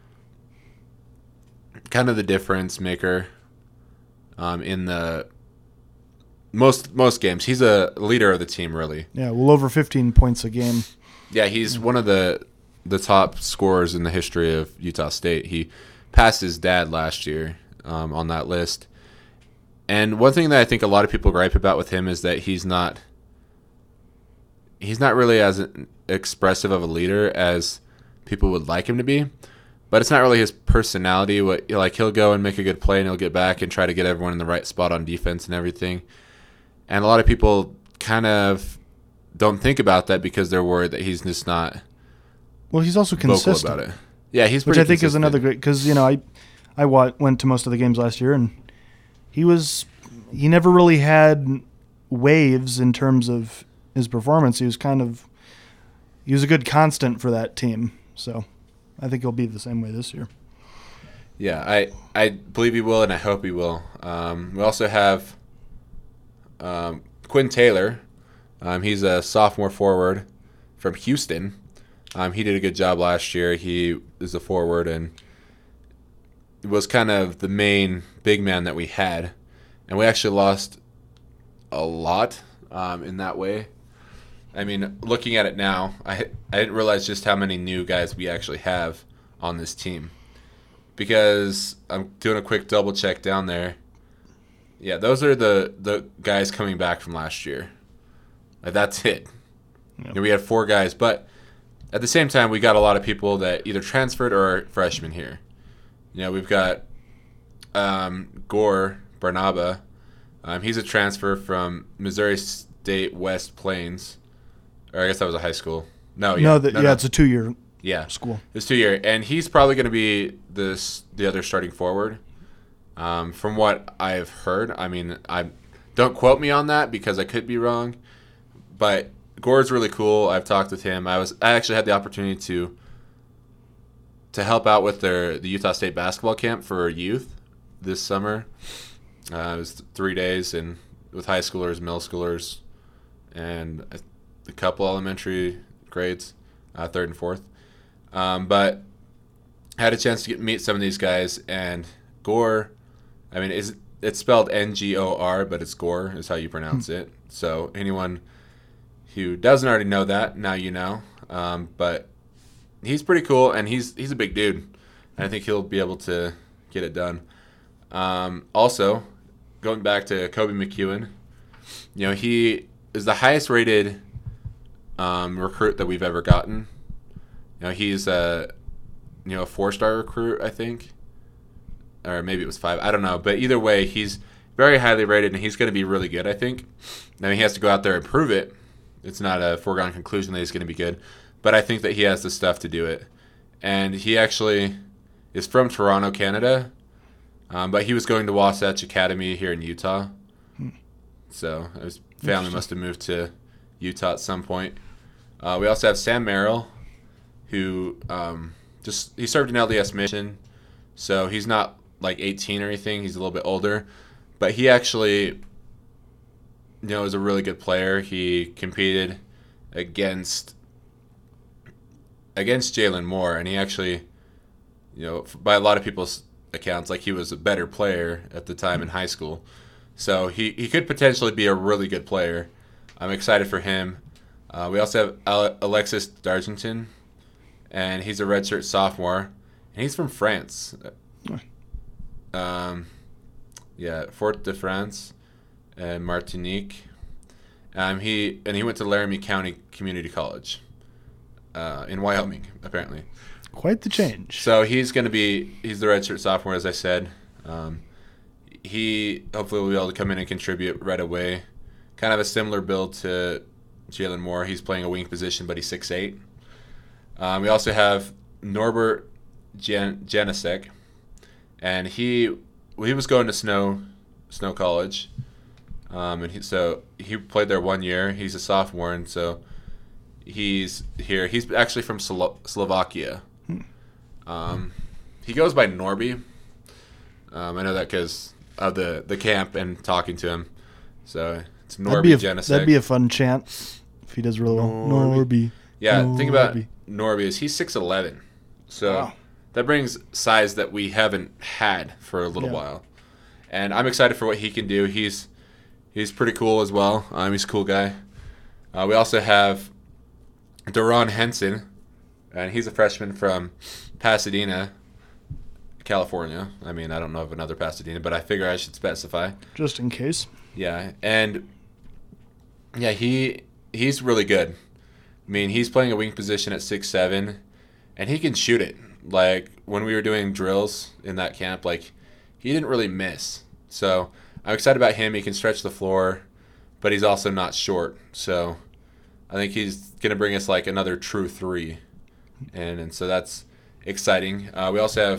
difference maker in the most games. He's a leader of the team, really. Yeah, well over 15 points a game. Yeah, he's one of the top scorers in the history of Utah State. He passed his dad last year on that list. And one thing that I think a lot of people gripe about with him is that he's not really as expressive of a leader as people would like him to be. But it's not really his personality. He'll go and make a good play, and he'll get back and try to get everyone in the right spot on defense and everything. And a lot of people kind of don't think about that because they're worried that he's just not. Well, he's also consistent vocal about it. Yeah, he's which pretty I think consistent. is another great because I went to most of the games last year, and he never really had waves in terms of his performance. He was a good constant for that team. So I think he'll be the same way this year. Yeah, I believe he will, and I hope he will. We also have Quinn Taylor. He's a sophomore forward from Houston. He did a good job last year. He is a forward and was kind of the main big man that we had. And we actually lost a lot in that way. I mean, looking at it now, I didn't realize just how many new guys we actually have on this team. Because I'm doing a quick double check down there. Yeah, those are the guys coming back from last year. That's it. Yep. We had 4 guys, but at the same time, we got a lot of people that either transferred or are freshmen here. We've got Gore Barnaba. He's a transfer from Missouri State West Plains. Or I guess that was a high school. No, it's a 2-year school. It's 2-year, and he's probably going to be the other starting forward. From what I've heard, I mean, don't quote me on that because I could be wrong, but Gore's really cool. I've talked with him. I actually had the opportunity to help out with the Utah State basketball camp for youth this summer. It was 3 days and with high schoolers, middle schoolers, and a couple elementary grades, 3rd and 4th. But I had a chance to meet some of these guys, and Gore, I mean, it's spelled Ngor, but it's Gore is how you pronounce it. So anyone who doesn't already know that, now you know. But he's pretty cool, and he's a big dude. And I think he'll be able to get it done. Also, going back to Kobe McEwen, he is the highest rated recruit that we've ever gotten. He's a 4-star recruit, I think. Or maybe it was 5. I don't know. But either way, he's very highly rated, and he's going to be really good, I think. Now, he has to go out there and prove it. It's not a foregone conclusion that he's going to be good. But I think that he has the stuff to do it. And he actually is from Toronto, Canada. But he was going to Wasatch Academy here in Utah. So his family must have moved to Utah at some point. We also have Sam Merrill, who he served an LDS mission. So he's not like 18 or anything. He's a little bit older. But he actually, is a really good player. He competed against Jalen Moore, and he actually, by a lot of people's accounts, like he was a better player at the time in high school. So he could potentially be a really good player. I'm excited for him. We also have Alexis Dargenton, and he's a redshirt sophomore, and he's from France. Fort de France and Martinique. He went to Laramie County Community College in Wyoming, apparently. Quite the change. So he's the redshirt sophomore, as I said. He hopefully will be able to come in and contribute right away. Kind of a similar build to Jalen Moore. He's playing a wing position, but he's 6'8". We also have Norbert Janicek, and he was going to Snow College, and he played there 1 year. He's a sophomore, and so he's here. He's actually from Slovakia. He goes by Norby. I know that because of the camp and talking to him. So it's Norby Janicek. That'd be a fun chant if he does really well. Norby. Yeah, Norby. Think about Norby is he's 6'11". So wow. That brings size that we haven't had for a little while. And I'm excited for what he can do. He's pretty cool as well. He's a cool guy. We also have Deron Henson, and he's a freshman from Pasadena, California. I mean, I don't know of another Pasadena, but I figure I should specify. Just in case. Yeah, and he's really good. I mean, he's playing a wing position at 6'7", and he can shoot it. Like, when we were doing drills in that camp, like, he didn't really miss. So I'm excited about him. He can stretch the floor, but he's also not short. So I think he's going to bring us, like, another true 3. And so that's exciting. We also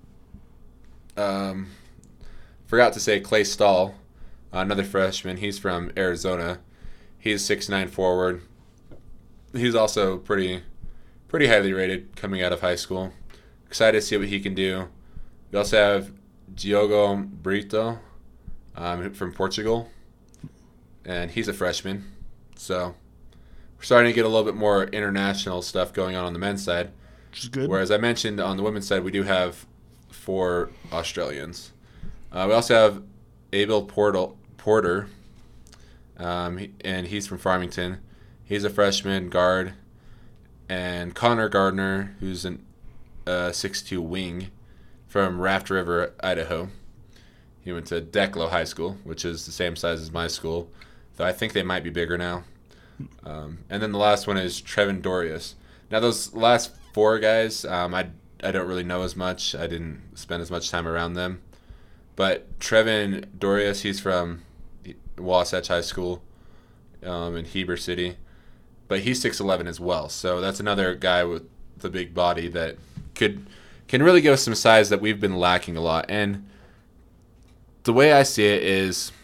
have, forgot to say, Clay Stahl, another freshman. He's from Arizona. He's 6'9" forward. He's also pretty highly rated coming out of high school. Excited to see what he can do. We also have Diogo Brito from Portugal, and he's a freshman. So we're starting to get a little bit more international stuff going on the men's side. Which is good. Whereas I mentioned on the women's side, we do have 4 Australians. We also have Abel Porter, and he's from Farmington. He's a freshman guard. And Connor Gardner, who's a 6'2" wing from Raft River, Idaho. He went to Declo High School, which is the same size as my school, though I think they might be bigger now. And then the last one is Trevin Dorius. Now, those last 4 guys, I don't really know as much. I didn't spend as much time around them. But Trevin Dorius, he's from Wasatch High School in Heber City. But he's 6'11" as well. So that's another guy with the big body that can really give us some size that we've been lacking a lot. And the way I see it is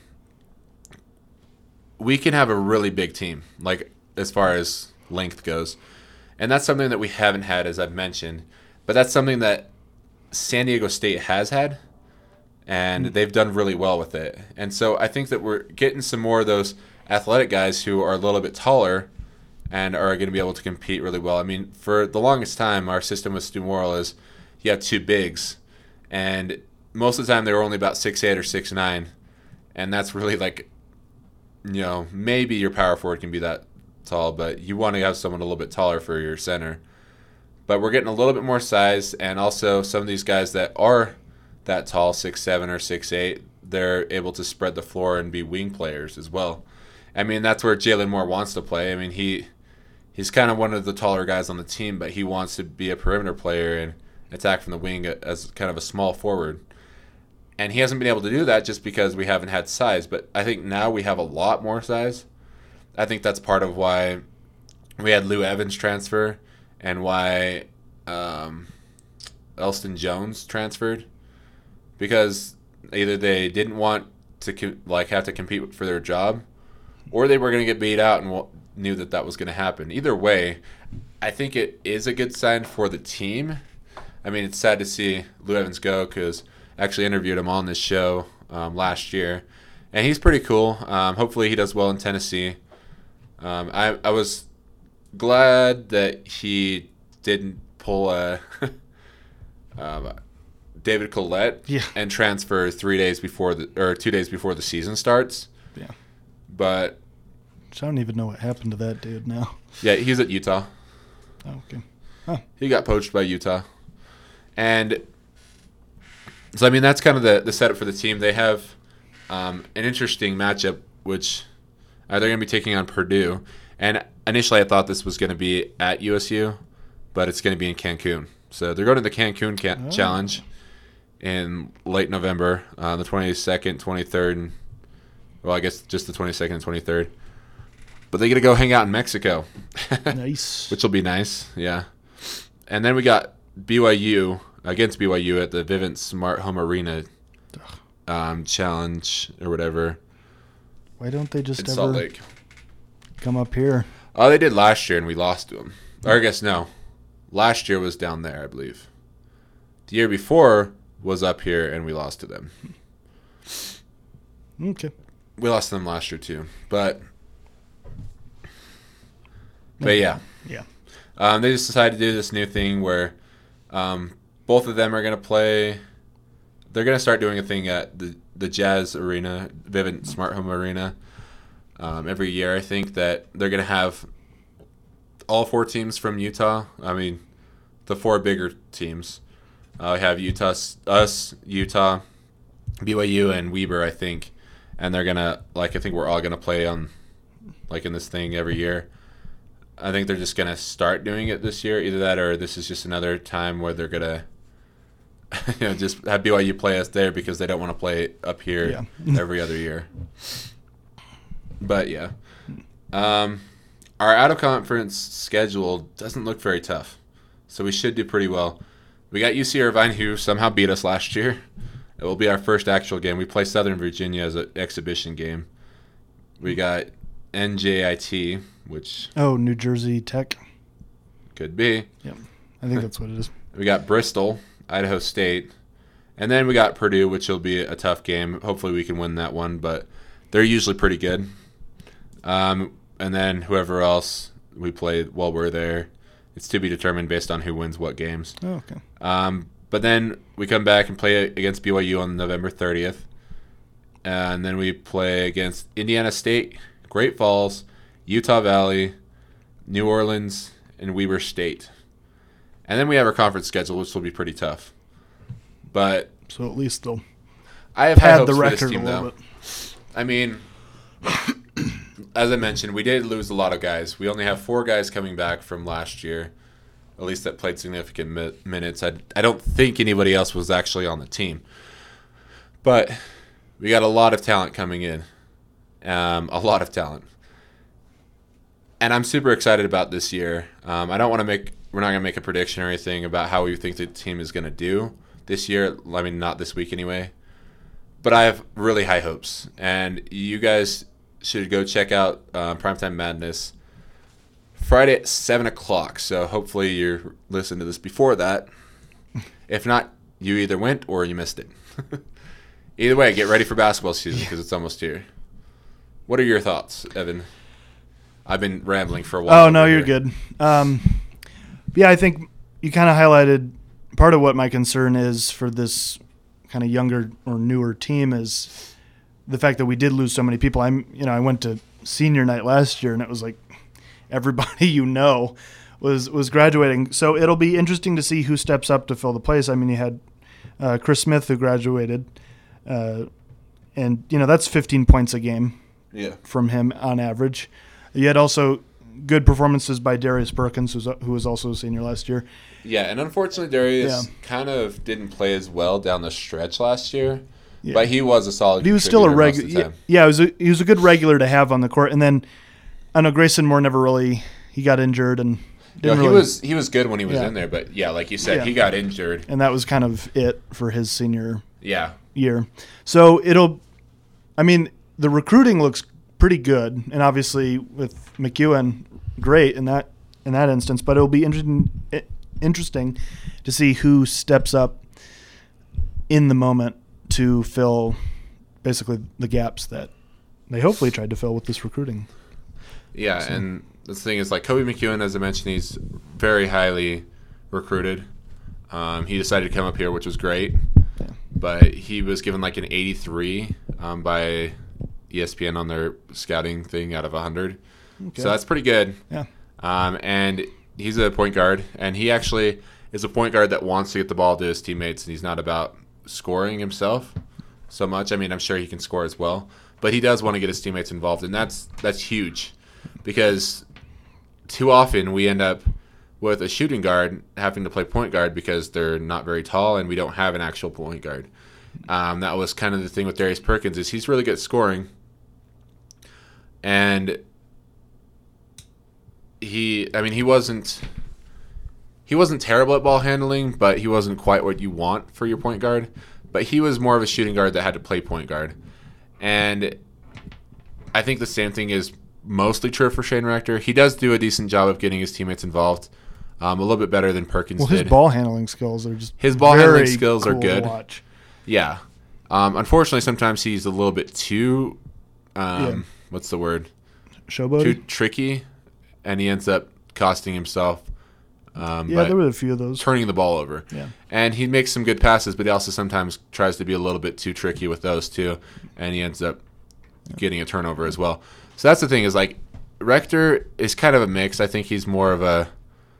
we can have a really big team, like as far as length goes. And that's something that we haven't had, as I've mentioned. But that's something that San Diego State has had, and they've done really well with it. And so I think that we're getting some more of those athletic guys who are a little bit taller and are going to be able to compete really well. I mean, for the longest time, our system with Stu Morrill is you have 2 bigs, and most of the time they were only about 6'8" or 6'9", and that's really like, maybe your power forward can be that tall, but you want to have someone a little bit taller for your center. But we're getting a little bit more size, and also some of these guys that are that tall, 6'7" or 6'8", they're able to spread the floor and be wing players as well. I mean, that's where Jalen Moore wants to play. I mean, he's kind of one of the taller guys on the team, but he wants to be a perimeter player attack from the wing as kind of a small forward. And he hasn't been able to do that just because we haven't had size. But I think now we have a lot more size. I think that's part of why we had Lou Evans transfer and why Elston Jones transferred. Because either they didn't want to have to compete for their job, or they were going to get beat out and knew that was going to happen. Either way, I think it is a good sign for the team. I mean, it's sad to see Lou Evans go because I actually interviewed him on this show last year, and he's pretty cool. Hopefully he does well in Tennessee. I was glad that he didn't pull a David Collette and transfer 2 days before the season starts. Yeah. But I don't even know what happened to that dude now. Yeah, he's at Utah. Oh, okay. Huh. He got poached by Utah. And so, I mean, that's kind of the setup for the team. They have an interesting matchup, which they're going to be taking on Purdue. And initially I thought this was going to be at USU, but it's going to be in Cancun. So they're going to the Cancun Challenge in late November, the 22nd, 23rd, and, well, I guess just the 22nd and 23rd. But they get to go hang out in Mexico. Nice. Which will be nice, yeah. And then we got BYU against BYU at the Vivint Smart Home Arena challenge or whatever. Why don't they just in ever Salt Lake. Come up here? Oh, they did last year and we lost to them. Or I guess no. Last year was down there, I believe. The year before was up here and we lost to them. Okay. We lost to them last year too. But yeah. Yeah. They just decided to do this new thing where both of them are going to play. They're going to start doing a thing at the Jazz Arena, Vivint Smart Home Arena, every year. I think that they're going to have all 4 teams from Utah. I mean, the 4 bigger teams. We have us, Utah, BYU, and Weber, I think. And they're going to, I think we're all going to play on, in this thing every year. I think they're just going to start doing it this year. Either that or this is just another time where they're going to just have BYU play us there because they don't want to play up here every other year. But, yeah. Our out-of-conference schedule doesn't look very tough, so we should do pretty well. We got UC Irvine, who somehow beat us last year. It will be our first actual game. We play Southern Virginia as an exhibition game. We got NJIT, which... Oh, New Jersey Tech. Could be. Yep. I think that's what it is. We got Bristol, Idaho State, and then we got Purdue, which will be a tough game. Hopefully we can win that one, but they're usually pretty good. And then whoever else we play while we're there, it's to be determined based on who wins what games. Oh, okay. But then we come back and play against BYU on November 30th. And then we play against Indiana State, Great Falls, Utah Valley, New Orleans, and Weber State. And then we have our conference schedule, which will be pretty tough. But so at least they'll I have high pad hopes the for record this team, a little though. bit. I mean, as I mentioned, we did lose a lot of guys. We only have 4 guys coming back from last year, at least that played significant minutes. I don't think anybody else was actually on the team. But we got a lot of talent coming in. A lot of talent. And I'm super excited about this year. We're not going to make a prediction or anything about how we think the team is going to do this year. I mean, not this week anyway. But I have really high hopes. And you guys should go check out Primetime Madness Friday at 7 o'clock. So hopefully you're listening to this before that. If not, you either went or you missed it. Either way, get ready for basketball season because it's almost here. What are your thoughts, Evan? I've been rambling for a while. Oh, no, you're good. Yeah, I think you kind of highlighted part of what my concern is for this kind of younger or newer team is the fact that we did lose so many people. I went to senior night last year, and it was like everybody was graduating. So it'll be interesting to see who steps up to fill the place. I mean, you had Chris Smith who graduated, and that's 15 points a game from him on average. You had also good performances by Darius Perkins, who was also a senior last year. Yeah, and unfortunately, Darius kind of didn't play as well down the stretch last year. Yeah. But he was a solid. But he was still a regular. Yeah, he was a good regular to have on the court. And then I know Grayson Moore never really he got injured and didn't he was good when he was in there. But yeah, like you said, he got injured, and that was kind of it for his senior year. So the recruiting looks pretty good, and obviously with McEwen, great in that instance. But it'll be interesting to see who steps up in the moment to fill basically the gaps that they hopefully tried to fill with this recruiting. Yeah, and the thing is, like Kobe McEwen, as I mentioned, he's very highly recruited. He decided to come up here, which was great. Yeah. But he was given like an 83 by ESPN on their scouting thing out of 100. Okay. So that's pretty good. Yeah. And he's a point guard, and he actually is a point guard that wants to get the ball to his teammates, and he's not about scoring himself so much. I mean, I'm sure he can score as well, but he does want to get his teammates involved, and that's huge because too often we end up with a shooting guard having to play point guard because they're not very tall and we don't have an actual point guard. That was kind of the thing with Darius Perkins is he's really good at scoring, and he wasn't terrible at ball handling, but he wasn't quite what you want for your point guard. But he was more of a shooting guard that had to play point guard. And I think the same thing is mostly true for Shane Rector. He does do a decent job of getting his teammates involved, a little bit better than Perkins did. His ball handling skills are just cool are good. To watch. Yeah. Unfortunately, sometimes he's a little bit too, what's the word? Showboaty? Too tricky, and he ends up costing himself. There were a few of those. Turning the ball over. Yeah. And he makes some good passes, but he also sometimes tries to be a little bit too tricky with those too, and he ends up getting a turnover as well. So that's the thing is, like, Rector is kind of a mix. I think he's more of a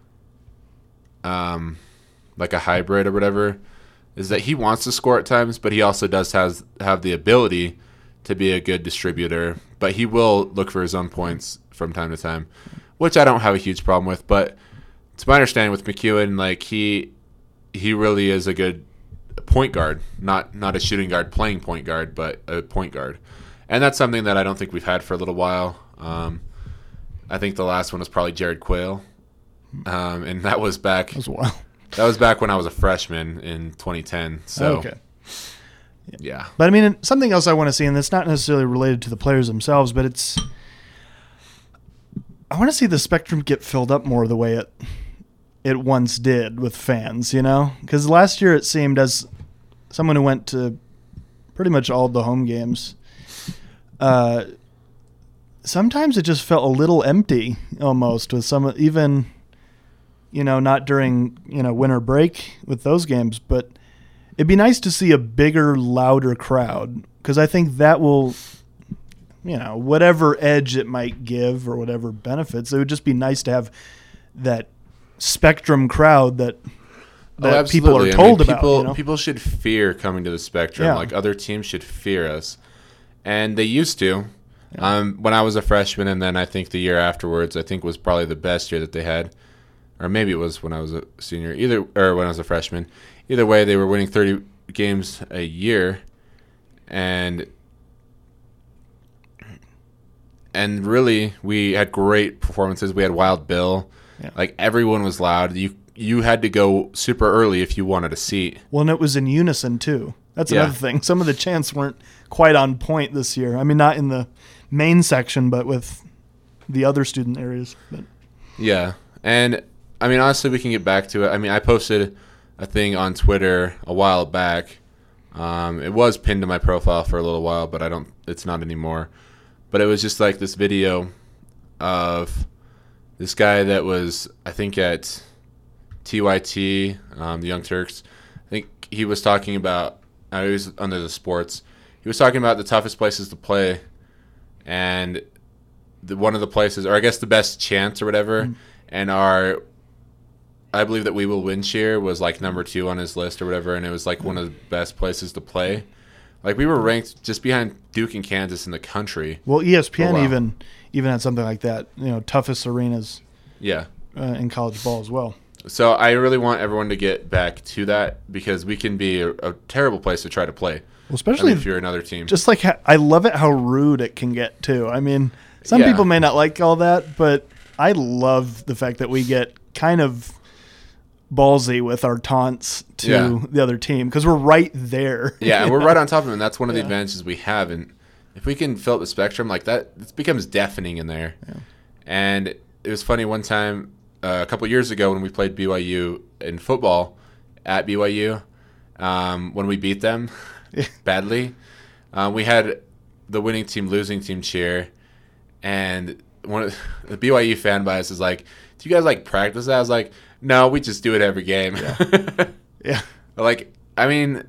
like a hybrid or whatever, is that he wants to score at times, but he also does have the ability to be a good distributor, but he will look for his own points from time to time, which I don't have a huge problem with, but to my understanding with McEwen, like he really is a good point guard, not a shooting guard playing point guard, but a point guard. And that's something that I don't think we've had for a little while. I think the last one was probably Jared Quayle, and that was back. That was a while. That was back when I was a freshman in 2010. So, okay. Yeah. But I mean, something else I want to see, and it's not necessarily related to the players themselves, but I want to see the spectrum get filled up more the way it once did with fans, you know? Because last year it seemed, as someone who went to pretty much all the home games, sometimes it just felt a little empty almost with some, even, not during, winter break with those games, but it'd be nice to see a bigger, louder crowd, because I think that will, whatever edge it might give or whatever benefits, it would just be nice to have that spectrum crowd that people are told about. People should fear coming to the Spectrum. Yeah. Like other teams should fear us, and they used to. Yeah. When I was a freshman, and then I think the year afterwards, I think was probably the best year that they had, or maybe it was when I was a senior, or when I was a freshman. Either way, they were winning 30 games a year, and really we had great performances. We had Wild Bill. Yeah. Like, everyone was loud. You had to go super early if you wanted a seat. Well, and it was in unison, too. That's another thing. Some of the chants weren't quite on point this year. I mean, not in the main section, but with the other student areas. But. Yeah. And, I mean, honestly, we can get back to it. I mean, I posted a thing on Twitter a while back. It was pinned to my profile for a little while, but it's not anymore. But it was just like this video of this guy that was, I think, at TYT, the Young Turks. I think he was talking about, he was under the sports. He was talking about the toughest places to play, and one of the places, or I guess the best chance or whatever, and I believe that We Will Win cheer was like number 2 on his list or whatever, and it was like one of the best places to play. Like, we were ranked just behind Duke and Kansas in the country. Well, ESPN even at something like that. Toughest arenas Yeah. in college ball as well. So I really want everyone to get back to that because we can be a terrible place to try to play. Well, especially if you're another team. Just like I love it how rude it can get too. I mean, some people may not like all that, but I love the fact that we get kind of ballsy with our taunts to the other team because we're right there. Yeah, and we're right on top of them, and that's one of the advantages we have. And if we can fill up the spectrum like that, it becomes deafening in there. Yeah. And it was funny one time a couple years ago when we played BYU in football at BYU, when we beat them badly, we had the winning team, losing team cheer, and one of the BYU fan bias is like, "Do you guys like practice that?" I was like, "No, we just do it every game." Yeah. Like, I mean,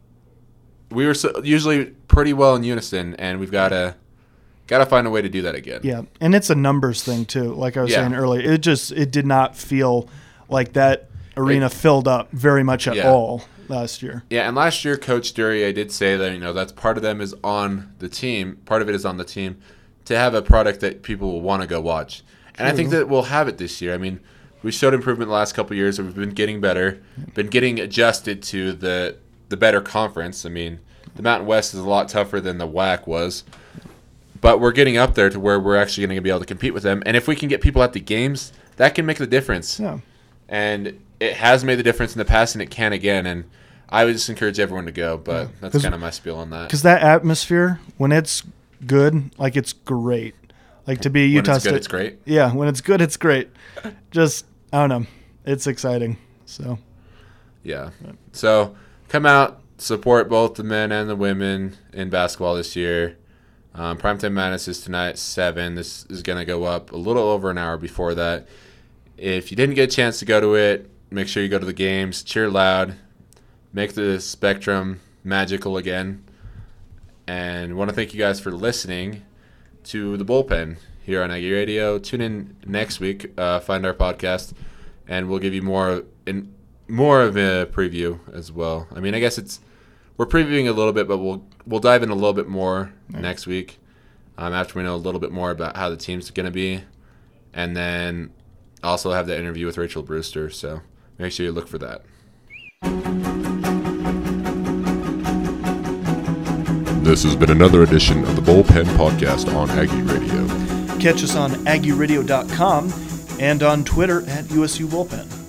we were usually pretty well in unison, and we've got to find a way to do that again. Yeah, and it's a numbers thing too. Like I was saying earlier, it did not feel like that arena filled up very much at all last year. Yeah, and last year, Coach Duryea did say that that's part of them is on the team. Part of it is on the team to have a product that people will want to go watch. And I think that we'll have it this year. I mean, we showed improvement the last couple of years. We've been getting better, been getting adjusted to the better conference. I mean, the Mountain West is a lot tougher than the WAC was. But we're getting up there to where we're actually going to be able to compete with them. And if we can get people at the games, that can make the difference. Yeah. And it has made the difference in the past, and it can again. And I would just encourage everyone to go, but that's kind of my spiel on that. Because that atmosphere, when it's good, like it's great. Like to be Utah State. When it's good, it's great? Yeah, when it's good, it's great. Just, I don't know. It's exciting. So. Yeah. So come out, support both the men and the women in basketball this year. Primetime Madness is tonight at 7. This is going to go up a little over an hour before that. If you didn't get a chance to go to it, make sure you go to the games, cheer loud, make the spectrum magical again. And want to thank you guys for listening to The Bullpen here on Aggie Radio. Tune in next week, find our podcast, and we'll give you more of a preview as well. I mean, I guess we're previewing a little bit, but we'll dive in a little bit more next week after we know a little bit more about how the team's going to be. And then also have that interview with Rachel Brewster, so make sure you look for that. This has been another edition of the Bullpen Podcast on Aggie Radio. Catch us on AggieRadio.com and on Twitter at USU Bullpen.